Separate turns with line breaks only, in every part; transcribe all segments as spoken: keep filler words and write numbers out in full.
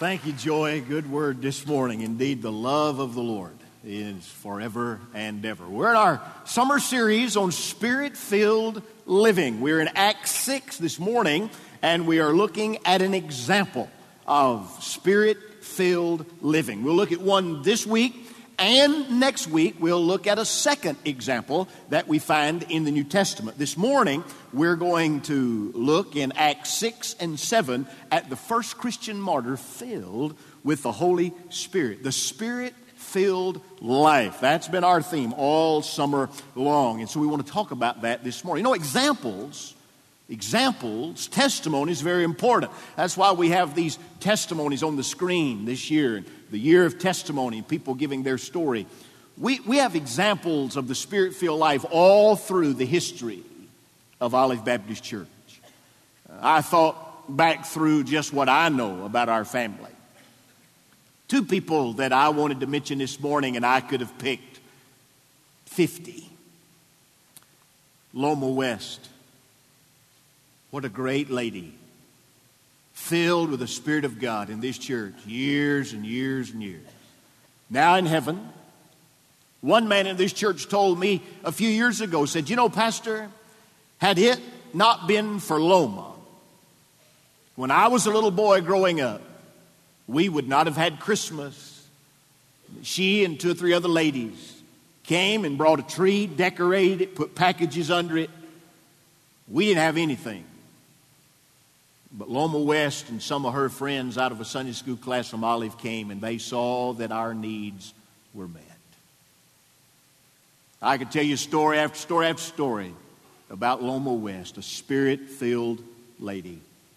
Thank you, Joy. Good word this morning. Indeed, the love of the Lord is forever and ever. We're in our summer series on Spirit-filled living. We're in Acts six this morning, and we are looking at an example of Spirit-filled living. We'll look at one this week, and next week we'll look at a second example that we find in the New Testament. This morning, we're going to look in Acts six and seven at the first Christian martyr filled with the Holy Spirit. The Spirit-filled life. That's been our theme all summer long. And so we want to talk about that this morning. You know, examples, examples, testimony is very important. That's why we have these testimonies on the screen this year. The year of testimony, people giving their story. We, we have examples of the Spirit-filled life all through the history of Olive Baptist Church. Uh, I thought back through just what I know about our family. Two people that I wanted to mention this morning, and I could have picked fifty. Loma West. What a great lady. Filled with the Spirit of God in this church, years and years and years. Now in heaven, one man in this church told me a few years ago, said, you know, Pastor, had it not been for Loma, when I was a little boy growing up, we would not have had Christmas. She and two or three other ladies came and brought a tree, decorated it, put packages under it. We didn't have anything. But Loma West and some of her friends out of a Sunday school class from Olive came, and they saw that our needs were met. I could tell you story after story after story about Loma West, a Spirit-filled lady.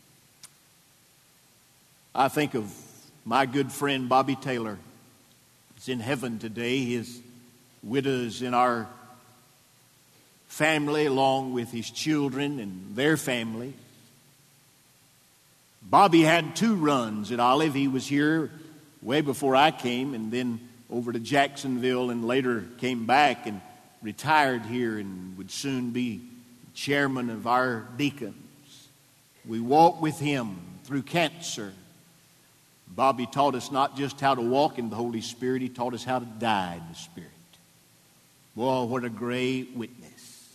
I think of my good friend Bobby Taylor. He's in heaven today. His widow's in our family along with his children and their family. Bobby had two runs at Olive. He was here way before I came, and then over to Jacksonville, and later came back and retired here and would soon be chairman of our deacons. We walked with him through cancer. Bobby taught us not just how to walk in the Holy Spirit, he taught us how to die in the Spirit. Boy, what a great witness.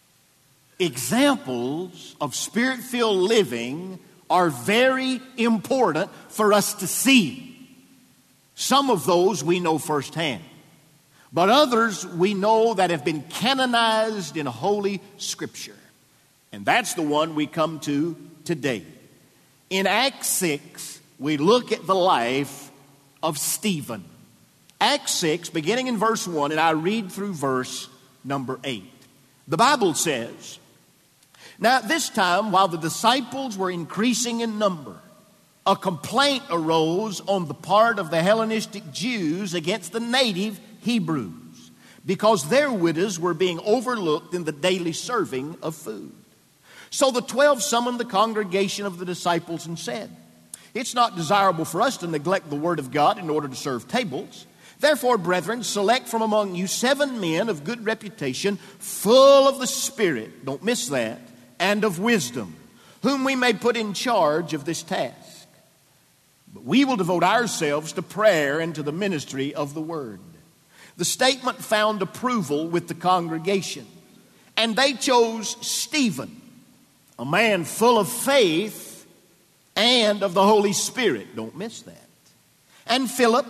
Examples of Spirit-filled living are very important for us to see. Some of those we know firsthand, but others we know that have been canonized in Holy Scripture. And that's the one we come to today. In Acts six, we look at the life of Stephen. Acts six, beginning in verse one, and I read through verse number eight. The Bible says, now at this time, while the disciples were increasing in number, a complaint arose on the part of the Hellenistic Jews against the native Hebrews, because their widows were being overlooked in the daily serving of food. So the twelve summoned the congregation of the disciples and said, it's not desirable for us to neglect the word of God in order to serve tables. Therefore, brethren, select from among you seven men of good reputation, full of the Spirit, don't miss that, and of wisdom, whom we may put in charge of this task. But we will devote ourselves to prayer and to the ministry of the word. The statement found approval with the congregation, and they chose Stephen, a man full of faith and of the Holy Spirit. Don't miss that. And Philip,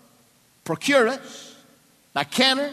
Prochorus, Nicanor,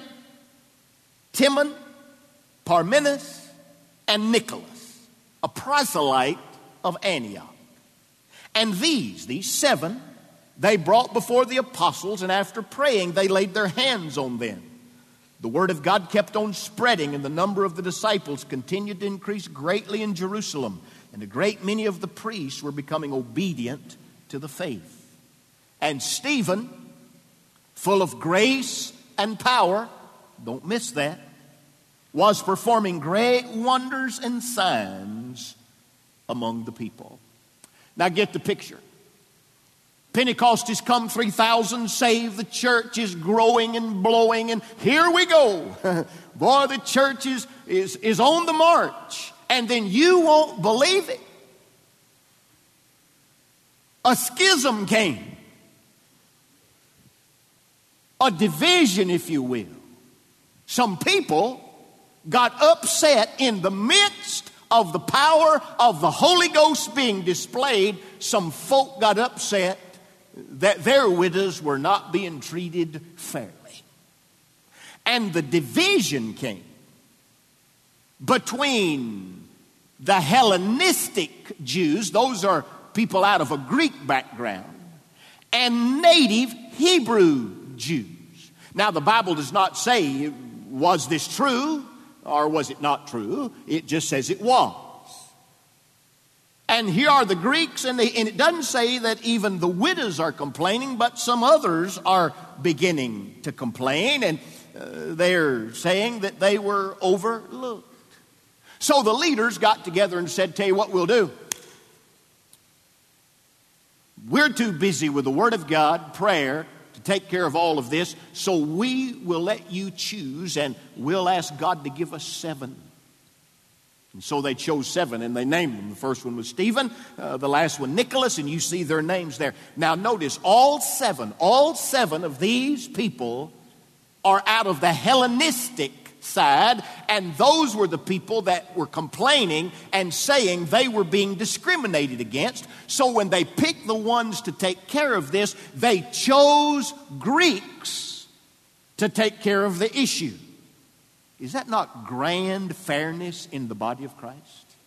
Timon, Parmenas, and Nicholas, a proselyte of Antioch. And these, these seven, they brought before the apostles, and after praying, they laid their hands on them. The word of God kept on spreading, and the number of the disciples continued to increase greatly in Jerusalem. And a great many of the priests were becoming obedient to the faith. And Stephen, full of grace and power, don't miss that, was performing great wonders and signs among the people. Now get the picture. Pentecost has come, three thousand saved, the church is growing and blowing, and here we go. Boy, the church is, is, is on the march. And then you won't believe it. A schism came. A division, if you will. Some people got upset in the midst of the power of the Holy Ghost being displayed. Some folk got upset that their widows were not being treated fairly. And the division came between the Hellenistic Jews, those are people out of a Greek background, and native Hebrew Jews. Now, the Bible does not say, was this true or was it not true? It just says it was. And here are the Greeks, and, they, and it doesn't say that even the widows are complaining, but some others are beginning to complain, and uh, they're saying that they were overlooked. So the leaders got together and said, tell you what we'll do. We're too busy with the Word of God, prayer, to take care of all of this, so we will let you choose, and we'll ask God to give us seven. And so they chose seven, and they named them. The first one was Stephen, uh, the last one Nicholas, and you see their names there. Now notice, all seven, all seven of these people are out of the Hellenistic side, and those were the people that were complaining and saying they were being discriminated against. So when they picked the ones to take care of this, they chose Greeks to take care of the issue. Is that not grand fairness in the body of Christ?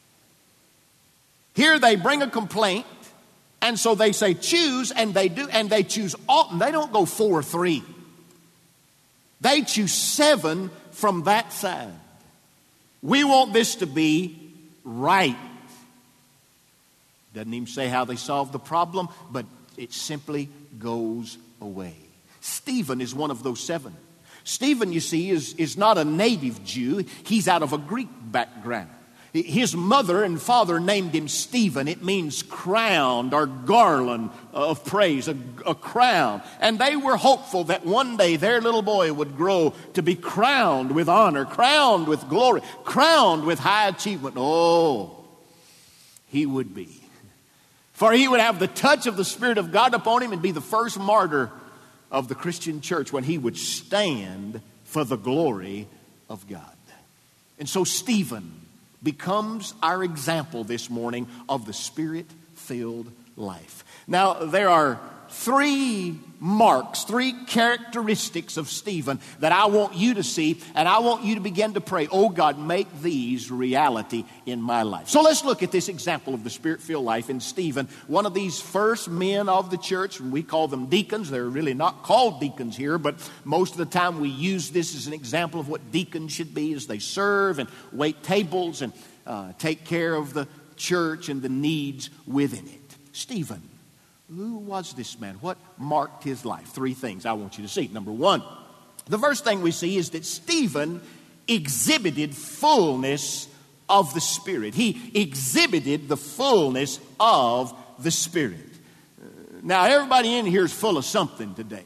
Here they bring a complaint, and so they say choose, and they do, and they choose all. They don't go four or three. They choose seven from that side. We want this to be right. Doesn't even say how they solved the problem, but it simply goes away. Stephen is one of those seven. Stephen, you see, is, is not a native Jew. He's out of a Greek background. His mother and father named him Stephen. It means crowned or garland of praise, a, a crown. And they were hopeful that one day their little boy would grow to be crowned with honor, crowned with glory, crowned with high achievement. Oh, he would be. For he would have the touch of the Spirit of God upon him and be the first martyr of the Christian church when he would stand for the glory of God. And so Stephen becomes our example this morning of the Spirit-filled life. Now, there are three marks, three characteristics of Stephen that I want you to see, and I want you to begin to pray, oh God, make these reality in my life. So let's look at this example of the Spirit-filled life in Stephen, one of these first men of the church. We call them deacons. They're really not called deacons here, but most of the time we use this as an example of what deacons should be as they serve and wait tables and uh, take care of the church and the needs within it. Stephen. Who was this man? What marked his life? Three things I want you to see. Number one, the first thing we see is that Stephen exhibited fullness of the Spirit. He exhibited the fullness of the Spirit. Now, everybody in here is full of something today.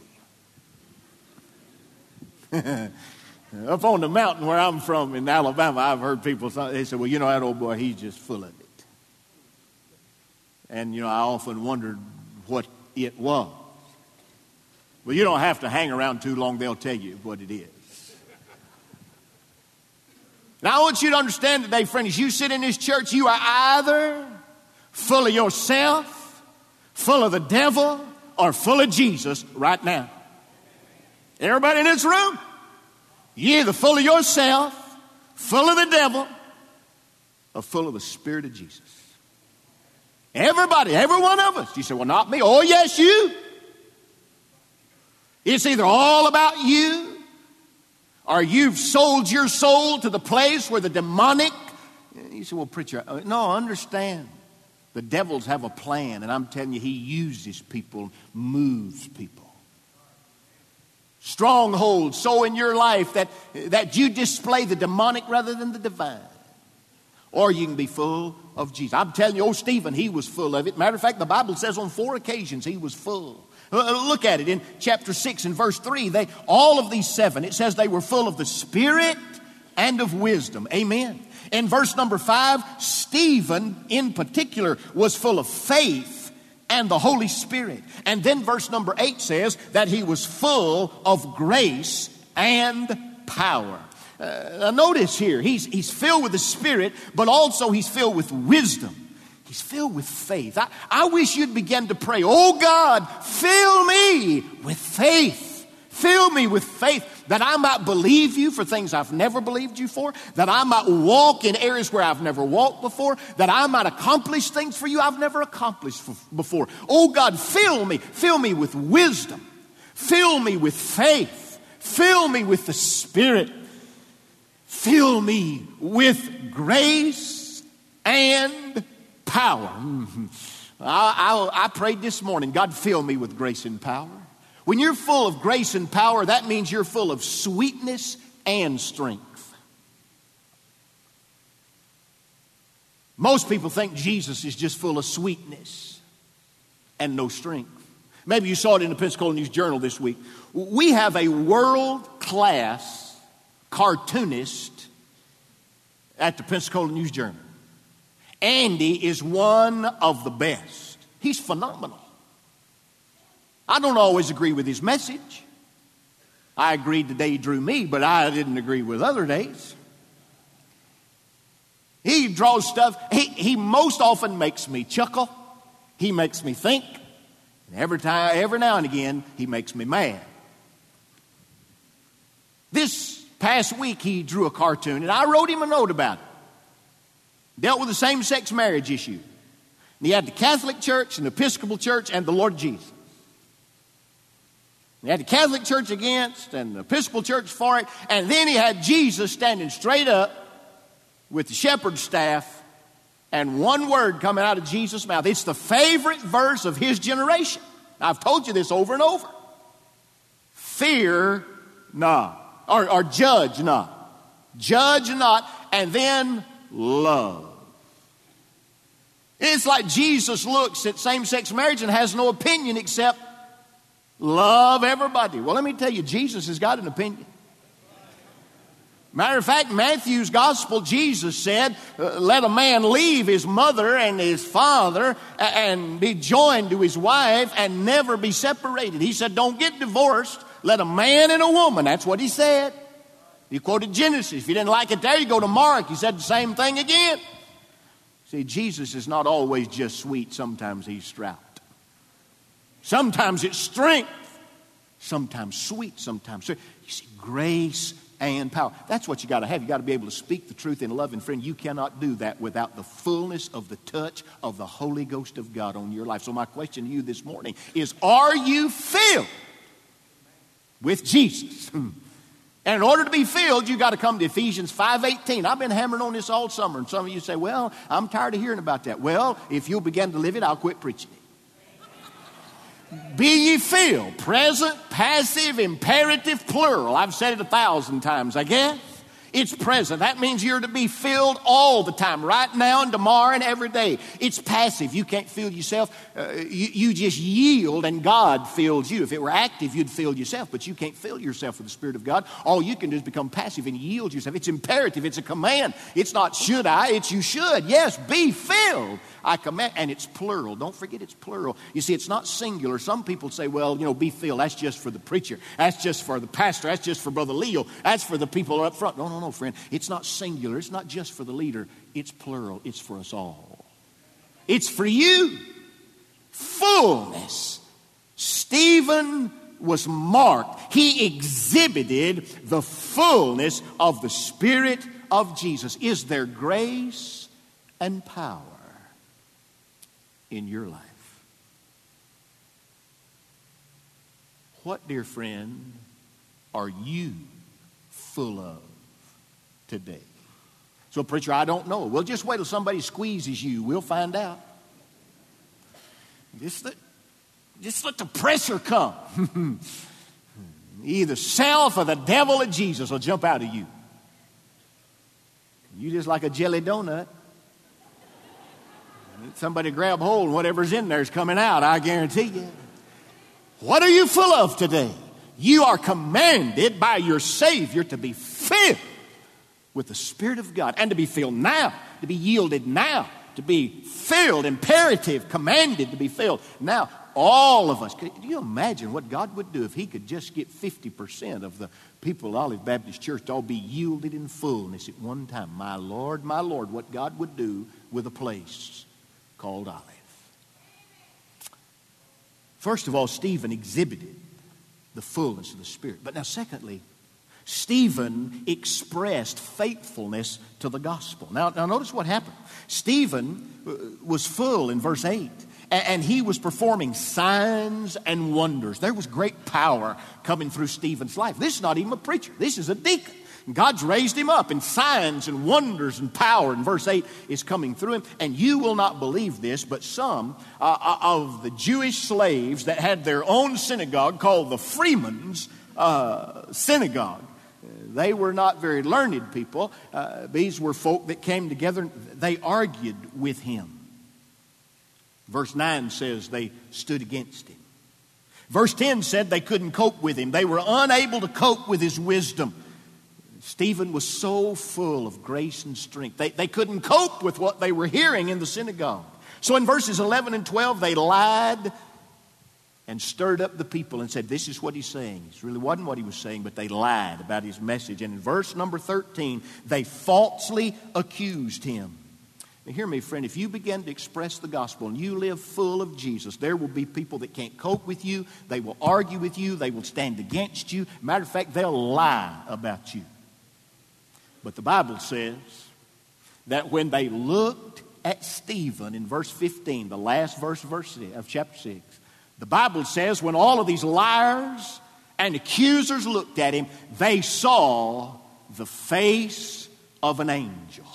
Up on the mountain where I'm from in Alabama, I've heard people, they say, well, you know, that old boy, he's just full of it. And, you know, I often wondered what it was. Well, you don't have to hang around too long. They'll tell you what it is. Now, I want you to understand today, friend, as you sit in this church, you are either full of yourself, full of the devil, or full of Jesus right now. Everybody in this room, you're either full of yourself, full of the devil, or full of the Spirit of Jesus. Everybody, every one of us. You say, well, not me. Oh, yes, you. It's either all about you or you've sold your soul to the place where the demonic. You say, well, preacher, no, understand. The devils have a plan, and I'm telling you, he uses people, moves people. Strongholds so in your life that, that you display the demonic rather than the divine. Or you can be full of Jesus. I'm telling you, old Stephen, he was full of it. Matter of fact, the Bible says on four occasions he was full. Look at it in chapter six and verse three. They, all of these seven, it says they were full of the Spirit and of wisdom. Amen. In verse number five, Stephen in particular was full of faith and the Holy Spirit. And then verse number eight says that he was full of grace and power. Uh, now notice here, he's, he's filled with the Spirit, but also he's filled with wisdom. He's filled with faith. I, I wish you'd begin to pray, oh God, fill me with faith. Fill me with faith that I might believe you for things I've never believed you for, that I might walk in areas where I've never walked before, that I might accomplish things for you I've never accomplished before. Oh God, fill me. Fill me with wisdom. Fill me with faith. Fill me with the Spirit. Fill me with grace and power. I, I, I prayed this morning, God, fill me with grace and power. When you're full of grace and power, that means you're full of sweetness and strength. Most people think Jesus is just full of sweetness and no strength. Maybe you saw it in the Pensacola News Journal this week. We have a world-class cartoonist at the Pensacola News Journal. Andy is one of the best. He's phenomenal. I don't always agree with his message. I agreed the day he drew me, but I didn't agree with other days. He draws stuff. He, he most often makes me chuckle. He makes me think. And every time, every now and again, he makes me mad. This past week, he drew a cartoon, and I wrote him a note about it. Dealt with the same-sex marriage issue. And he had the Catholic Church and the Episcopal Church and the Lord Jesus. He had the Catholic Church against and the Episcopal Church for it. And then he had Jesus standing straight up with the shepherd's staff and one word coming out of Jesus' mouth. It's the favorite verse of his generation. I've told you this over and over. Fear not. Or, or judge not. Judge not. And then love. It's like Jesus looks at same-sex marriage and has no opinion except love everybody. Well, let me tell you, Jesus has got an opinion. Matter of fact, Matthew's gospel, Jesus said, uh, let a man leave his mother and his father and be joined to his wife and never be separated. He said, don't get divorced. Let a man and a woman. That's what he said. He quoted Genesis. If you didn't like it there, you go to Mark. He said the same thing again. See, Jesus is not always just sweet. Sometimes he's stout. Sometimes it's strength. Sometimes sweet. Sometimes sweet. You see, grace and power. That's what you got to have. You got to be able to speak the truth in love. And friend, you cannot do that without the fullness of the touch of the Holy Ghost of God on your life. So my question to you this morning is, are you filled with Jesus? And in order to be filled, you got to come to Ephesians five eighteen. I've been hammering on this all summer. And some of you say, well, I'm tired of hearing about that. Well, if you'll begin to live it, I'll quit preaching it. Be ye filled. Present, passive, imperative, plural. I've said it a thousand times, I guess. It's present. That means you're to be filled all the time, right now and tomorrow and every day. It's passive. You can't fill yourself. Uh, you, you just yield and God fills you. If it were active, you'd fill yourself, but you can't fill yourself with the Spirit of God. All you can do is become passive and yield yourself. It's imperative. It's a command. It's not should I, it's you should. Yes, be filled. I command, and it's plural. Don't forget it's plural. You see, it's not singular. Some people say, well, you know, be filled. That's just for the preacher. That's just for the pastor. That's just for Brother Leo. That's for the people up front. No, no, no, friend. It's not singular. It's not just for the leader. It's plural. It's for us all. It's for you. Fullness. Stephen was marked. He exhibited the fullness of the Spirit of Jesus. Is there grace and power in your life? What, dear friend, are you full of today? So, preacher, I don't know. Well, just wait till somebody squeezes you. We'll find out. Just let, just let the pressure come. Either self or the devil or Jesus will jump out of you. You just like a jelly donut. Somebody grab hold and whatever's in there is coming out, I guarantee you. What are you full of today? You are commanded by your Savior to be filled with the Spirit of God and to be filled now, to be yielded now to be filled, imperative, commanded to be filled. Now, all of us, can you imagine what God would do if he could just get fifty percent of the people at Olive Baptist Church to all be yielded in fullness at one time? My Lord, my Lord, what God would do with a place called Olive. First of all, Stephen exhibited the fullness of the Spirit. But now secondly, Stephen expressed faithfulness to the gospel. Now, now notice what happened. Stephen was full in verse eight, and he was performing signs and wonders. There was great power coming through Stephen's life. This is not even a preacher. This is a deacon. God's raised him up, and signs and wonders and power in verse eight is coming through him. And you will not believe this, but some uh, of the Jewish slaves that had their own synagogue called the Freemen's uh, Synagogue, they were not very learned people. Uh, these were folk that came together. They argued with him. Verse nine says they stood against him. Verse ten said they couldn't cope with him. They were unable to cope with his wisdom. Stephen was so full of grace and strength. They, they couldn't cope with what they were hearing in the synagogue. So in verses eleven and twelve, they lied and stirred up the people and said, this is what he's saying. It really wasn't what he was saying, but they lied about his message. And in verse number thirteen, they falsely accused him. Now hear me, friend, if you begin to express the gospel and you live full of Jesus, there will be people that can't cope with you. They will argue with you. They will stand against you. Matter of fact, they'll lie about you. But the Bible says that when they looked at Stephen in verse fifteen, the last verse of, verse six, of chapter six, the Bible says when all of these liars and accusers looked at him, they saw the face of an angel.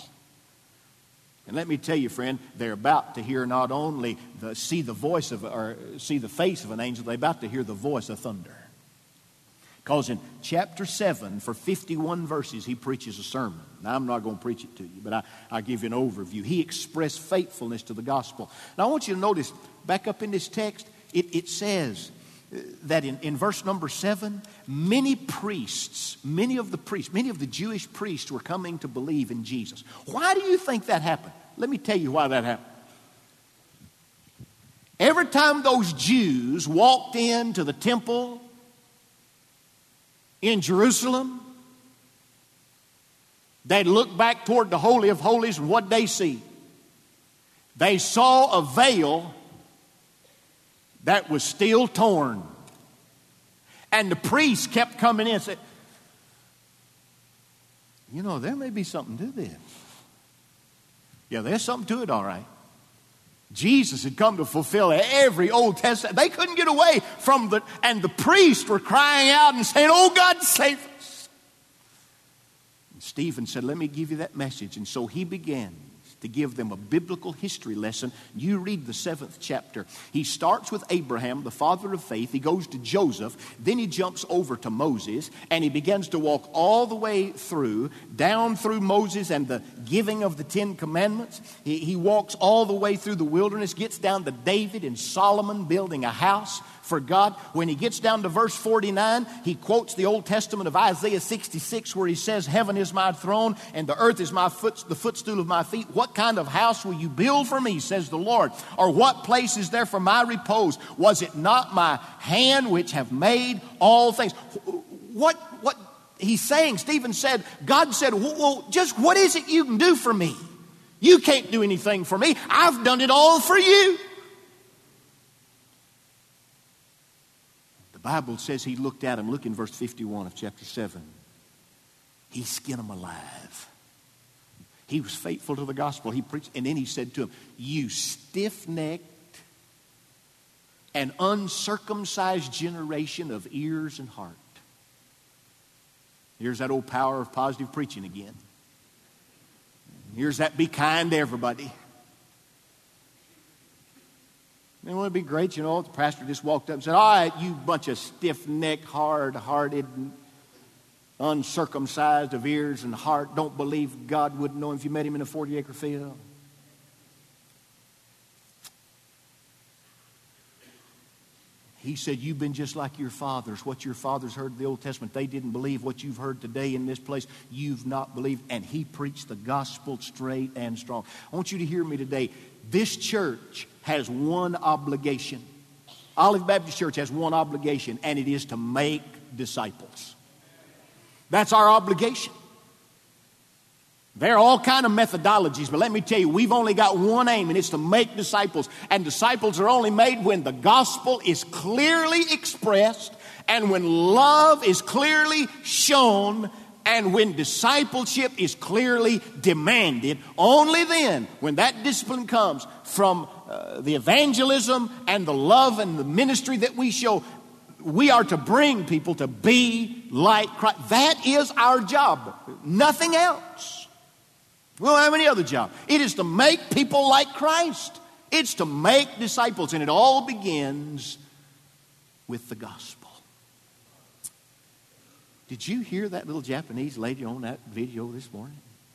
And let me tell you, friend, they're about to hear not only the, see the voice of, or see the face of an angel, they're about to hear the voice of thunder. Because in chapter seven, for fifty-one verses, he preaches a sermon. Now, I'm not going to preach it to you, but I, I'll give you an overview. He expressed faithfulness to the gospel. Now, I want you to notice, back up in this text, it, it says that in, in verse number seven, many priests, many of the priests, many of the Jewish priests were coming to believe in Jesus. Why do you think that happened? Let me tell you why that happened. Every time those Jews walked into the temple in Jerusalem, they'd look back toward the Holy of Holies, and what they see? They saw a veil that was still torn. And the priests kept coming in and said, you know, there may be something to this. Yeah, there's something to it, all right. Jesus had come to fulfill every Old Testament. They couldn't get away from the, and the priests were crying out and saying, oh God, save us. And Stephen said, let me give you that message. And so he began to give them a biblical history lesson. You read the seventh chapter. He starts with Abraham, the father of faith. He goes to Joseph. Then he jumps over to Moses, and he begins to walk all the way through, down through Moses and the giving of the Ten Commandments. He, he walks all the way through the wilderness, gets down to David and Solomon building a house for God. When he gets down to verse forty-nine, he quotes the Old Testament of Isaiah sixty-six, where he says, heaven is my throne and the earth is my foot, the footstool of my feet. What kind of house will you build for me, says the Lord? Or what place is there for my repose? Was it not my hand which have made all things? What, what he's saying, Stephen said, God said, well, just what is it you can do for me? You can't do anything for me. I've done it all for you. The Bible says he looked at him. Look in verse fifty-one of chapter seven. He skinned him alive. He was faithful to the gospel. He preached, and then he said to him, you stiff-necked and uncircumcised generation of ears and heart. Here's that old power of positive preaching again. Here's that be kind to everybody. And wouldn't it be great, you know, if the pastor just walked up and said, all right, you bunch of stiff-necked, hard-hearted, uncircumcised of ears and heart, don't believe God wouldn't know him if you met him in a forty-acre field. He said, you've been just like your fathers. What your fathers heard in the Old Testament, they didn't believe. What you've heard today in this place, you've not believed. And he preached the gospel straight and strong. I want you to hear me today. This church has one obligation. Olive Baptist Church has one obligation, and it is to make disciples. That's our obligation. There are all kind of methodologies, but let me tell you, we've only got one aim, and it's to make disciples. And disciples are only made when the gospel is clearly expressed, and when love is clearly shown, and when discipleship is clearly demanded. Only then, when that discipline comes from uh, the evangelism and the love and the ministry that we show, we are to bring people to be like Christ. That is our job. Nothing else. We don't have any other job. It is to make people like Christ. It's to make disciples. And it all begins with the gospel. Did you hear that little Japanese lady on that video this morning?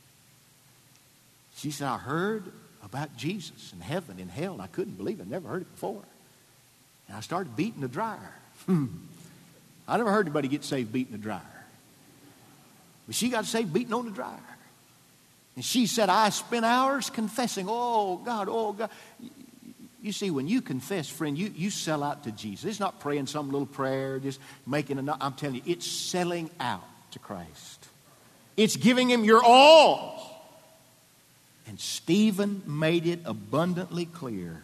She said, I heard about Jesus and heaven and hell. And I couldn't believe it. I never heard it before. And I started beating the dryer. Hmm. I never heard anybody get saved beating the dryer. But she got saved beating on the dryer. And she said, I spent hours confessing, oh, God, oh, God. You see, when you confess, friend, you, you sell out to Jesus. It's not praying some little prayer, just making a... I'm telling you, it's selling out to Christ. It's giving him your all. And Stephen made it abundantly clear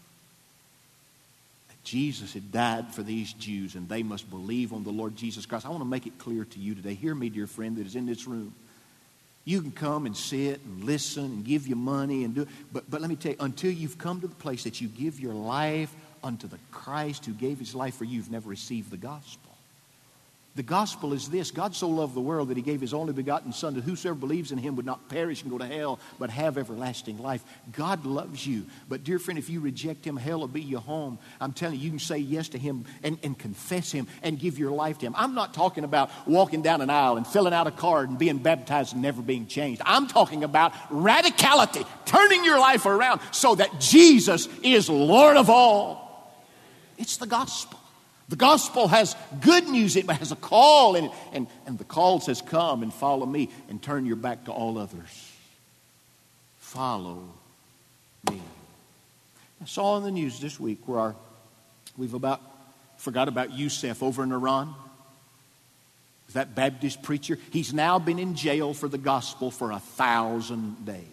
that Jesus had died for these Jews, and they must believe on the Lord Jesus Christ. I want to make it clear to you today. Hear me, dear friend, that is in this room. You can come and sit and listen and give you money and do it. But, but let me tell you, until you've come to the place that you give your life unto the Christ who gave his life for you, you've never received the gospel. The gospel is this: God so loved the world that he gave his only begotten Son, that whosoever believes in him would not perish and go to hell, but have everlasting life. God loves you. But dear friend, if you reject him, hell will be your home. I'm telling you, you can say yes to him and, and confess him and give your life to him. I'm not talking about walking down an aisle and filling out a card and being baptized and never being changed. I'm talking about radicality, turning your life around so that Jesus is Lord of all. It's the gospel. The gospel has good news. It has a call, and, and, and the call says, come and follow me and turn your back to all others. Follow me. I saw in the news this week where our, we've about forgot about Youssef over in Iran. That Baptist preacher. He's now been in jail for the gospel for a thousand days.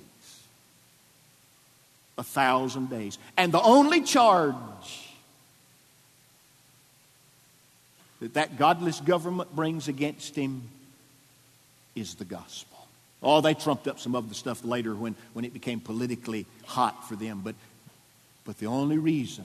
A thousand days. And the only charge that that godless government brings against him is the gospel. Oh, they trumped up some of the stuff later when, when it became politically hot for them. But, but the only reason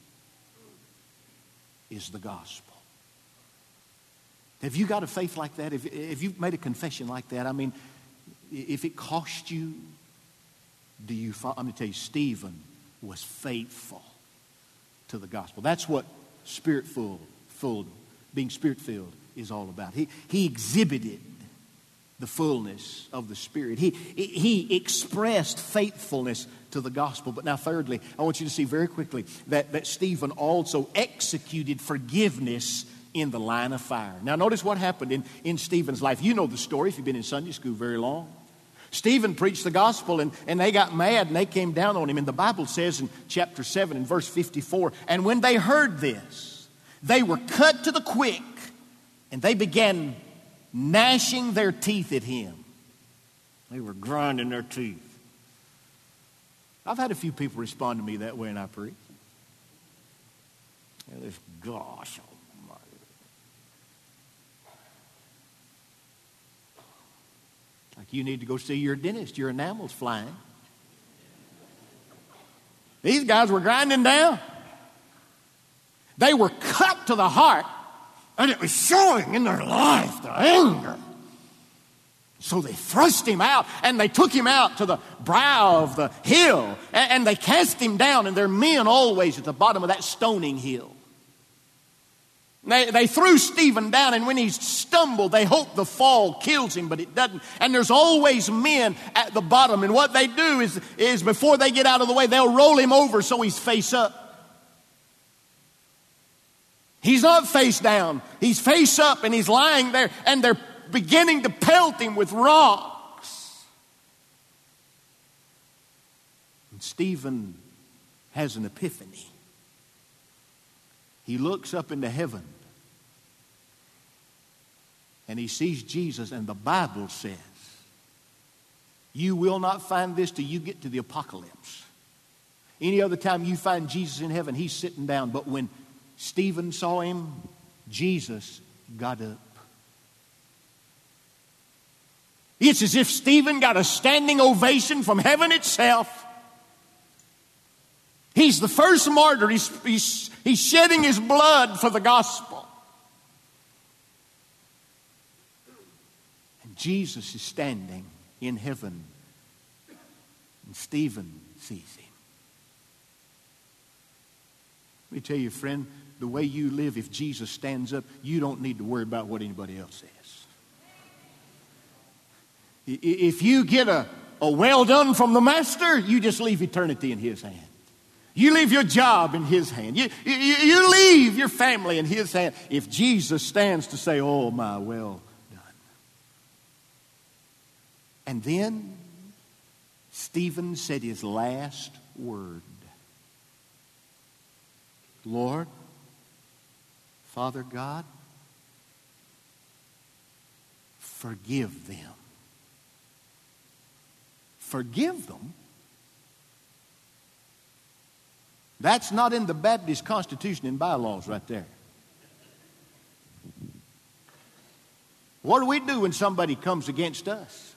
is the gospel. Have you got a faith like that? If, if you've made a confession like that, I mean, if it cost you, do you follow? I'm going to tell you, Stephen was faithful to the gospel. That's what spirit-filled, full, being spirit-filled is all about. He, he exhibited the fullness of the Spirit. He, he expressed faithfulness to the gospel. But now thirdly, I want you to see very quickly that, that Stephen also executed forgiveness in the line of fire. Now notice what happened in, in Stephen's life. You know the story if you've been in Sunday school very long. Stephen preached the gospel and, and they got mad and they came down on him. And the Bible says in chapter seven and verse fifty-four, and when they heard this, they were cut to the quick and they began gnashing their teeth at him. They were grinding their teeth. I've had a few people respond to me that way when I preach. Yeah, this gosh almighty. Like you need to go see your dentist. Your enamel's flying. These guys were grinding down. They were cut to the heart, and it was showing in their life, the anger. So they thrust him out, and they took him out to the brow of the hill, and, and they cast him down, and there are men always at the bottom of that stoning hill. They, they threw Stephen down, and when he stumbled, they hoped the fall kills him, but it doesn't. And there's always men at the bottom, and what they do is, is before they get out of the way, they'll roll him over so he's face up. He's not face down. He's face up, and he's lying there, and they're beginning to pelt him with rocks. And Stephen has an epiphany. He looks up into heaven, and he sees Jesus, and the Bible says, you will not find this till you get to the apocalypse. Any other time you find Jesus in heaven, he's sitting down. But when Stephen saw him, Jesus got up. It's as if Stephen got a standing ovation from heaven itself. He's the first martyr. He's, he's, he's shedding his blood for the gospel. And Jesus is standing in heaven, and Stephen sees him. Let me tell you, friend, the way you live, if Jesus stands up, you don't need to worry about what anybody else says. If you get a, a well done from the master, you just leave eternity in his hand. You leave your job in his hand. You, you, you leave your family in his hand. If Jesus stands to say, oh, my, well done. And then Stephen said his last word. Lord, Father God, forgive them. Forgive them? That's not in the Baptist Constitution and bylaws right there. What do we do when somebody comes against us?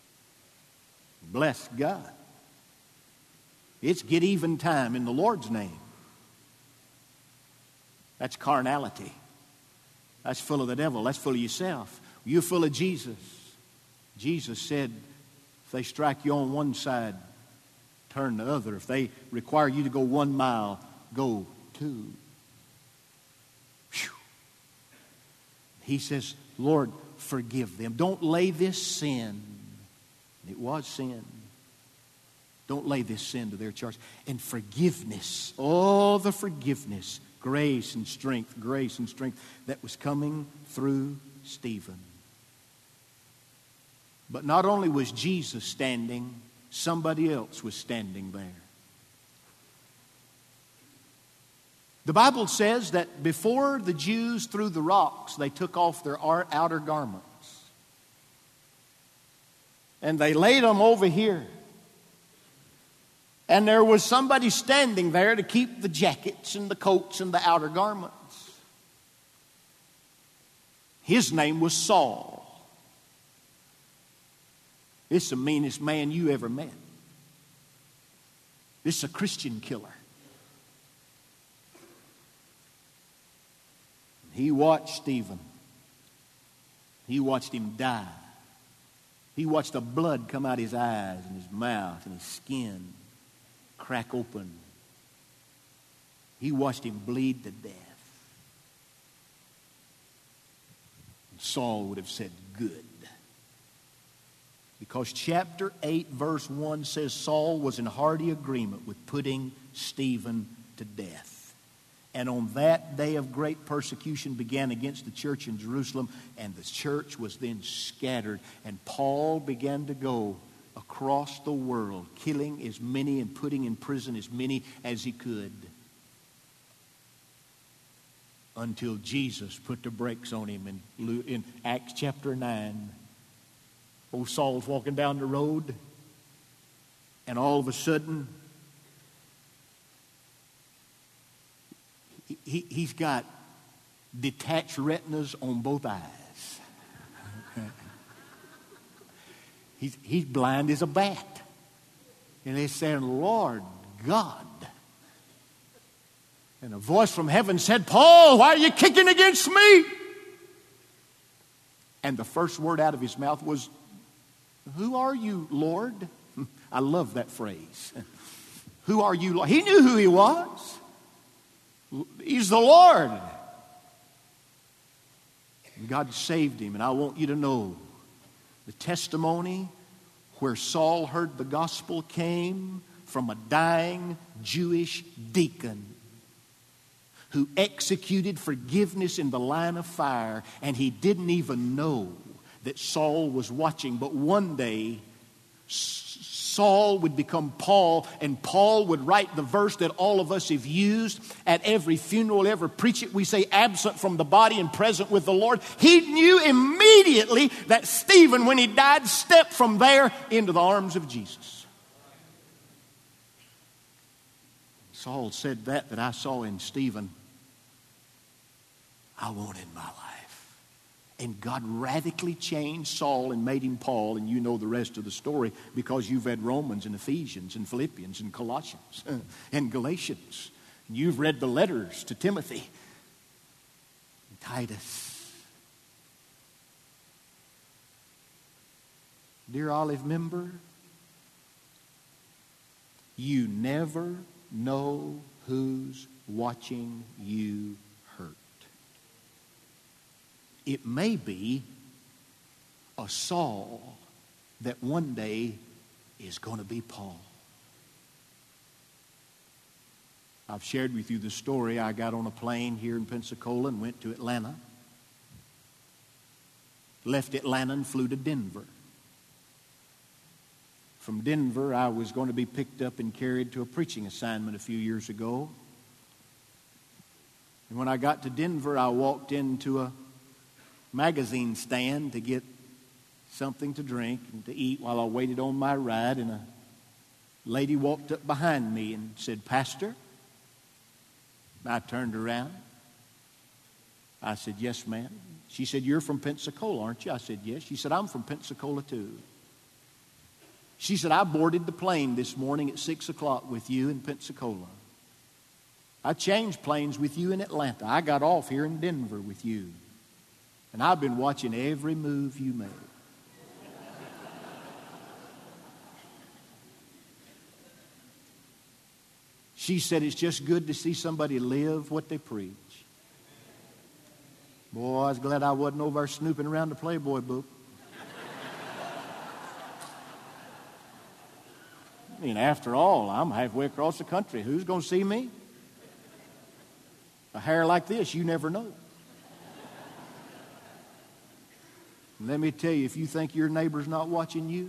Bless God. It's get even time in the Lord's name. That's carnality. That's full of the devil. That's full of yourself. You're full of Jesus. Jesus said, if they strike you on one side, turn the other. If they require you to go one mile, go two. Whew. He says, Lord, forgive them. Don't lay this sin. It was sin. Don't lay this sin to their charge. And forgiveness, all the forgiveness, grace and strength, grace and strength that was coming through Stephen. But not only was Jesus standing, somebody else was standing there. The Bible says that before the Jews threw the rocks, they took off their outer garments. And they laid them over here. And there was somebody standing there to keep the jackets and the coats and the outer garments. His name was Saul. This is the meanest man you ever met. This is a Christian killer. He watched Stephen. He watched him die. He watched the blood come out his eyes and his mouth and his skin crack open. He watched him bleed to death. And Saul would have said, good. Because chapter eight, verse one says Saul was in hearty agreement with putting Stephen to death. And on that day of great persecution began against the church in Jerusalem, and the church was then scattered. And Paul began to go across the world, killing as many and putting in prison as many as he could. Until Jesus put the brakes on him in, in Acts chapter nine. Old Saul's walking down the road, and all of a sudden, he, he, he's got detached retinas on both eyes. he's, he's blind as a bat. And they're saying, Lord God. And a voice from heaven said, Paul, why are you kicking against me? And the first word out of his mouth was, who are you, Lord? I love that phrase. Who are you, Lord? He knew who he was. He's the Lord. And God saved him. And I want you to know the testimony where Saul heard the gospel came from a dying Jewish deacon who executed forgiveness in the line of fire, and he didn't even know that Saul was watching. But one day, Saul would become Paul, and Paul would write the verse that all of us have used at every funeral, ever preach it. We say, absent from the body and present with the Lord. He knew immediately that Stephen, when he died, stepped from there into the arms of Jesus. Saul said that that I saw in Stephen, I want in my life. And God radically changed Saul and made him Paul, and you know the rest of the story because you've read Romans and Ephesians and Philippians and Colossians and Galatians. And you've read the letters to Timothy and Titus. Dear Olive member, you never know who's watching you hurt. It may be a Saul that one day is going to be Paul. I've shared with you the story. I got on a plane here in Pensacola and went to Atlanta. Left Atlanta and flew to Denver. From Denver, I was going to be picked up and carried to a preaching assignment a few years ago. And when I got to Denver, I walked into a magazine stand to get something to drink and to eat while I waited on my ride, and a lady walked up behind me and said, "Pastor?" I turned around. I said, "Yes, ma'am." She said, "You're from Pensacola, aren't you?" I said, "Yes." She said, "I'm from Pensacola too." She said, "I boarded the plane this morning at six o'clock with you in Pensacola. I changed planes with you in Atlanta. I got off here in Denver with you. And I've been watching every move you made." She said, "It's just good to see somebody live what they preach." Boy, I was glad I wasn't over there snooping around the Playboy book. I mean, after all, I'm halfway across the country. Who's going to see me? A hair like this, you never know. Let me tell you, if you think your neighbor's not watching you,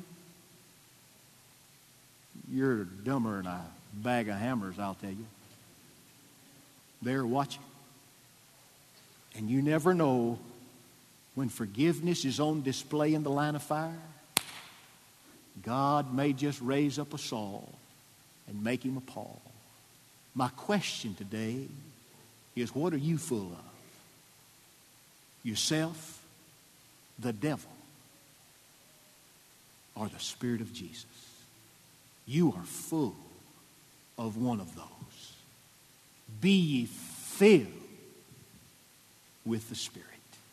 you're dumber than a bag of hammers, I'll tell you. They're watching. And you never know when forgiveness is on display in the line of fire. God may just raise up a Saul and make him a Paul. My question today is, what are you full of? Yourself, the devil, or the Spirit of Jesus? You are full of one of those. Be ye filled with the Spirit.